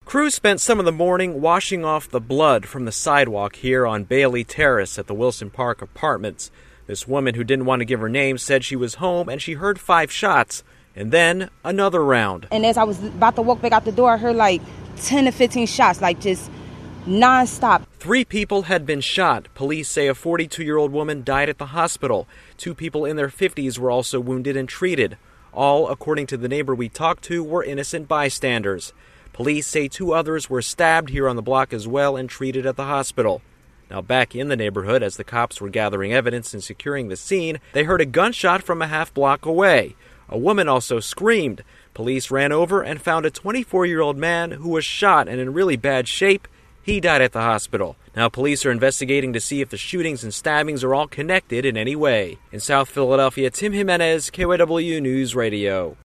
Crews spent some of the morning washing off the blood from the sidewalk here on Bailey Terrace at the Wilson Park Apartments. This woman who didn't want to give her name said she was home and she heard 5 shots, and then another round. And as I was about to walk back out the door, I heard like 10 to 15 shots, like just nonstop. 3 people had been shot. Police say a 42-year-old woman died at the hospital. 2 people in their 50s were also wounded and treated. All, according to the neighbor we talked to, were innocent bystanders. Police say 2 others were stabbed here on the block as well and treated at the hospital. Now, back in the neighborhood, as the cops were gathering evidence and securing the scene, they heard a gunshot from a half block away. A woman also screamed. Police ran over and found a 24-year-old man who was shot and in really bad shape. He died at the hospital. Now, police are investigating to see if the shootings and stabbings are all connected in any way. In South Philadelphia, Tim Jimenez, KYW News Radio.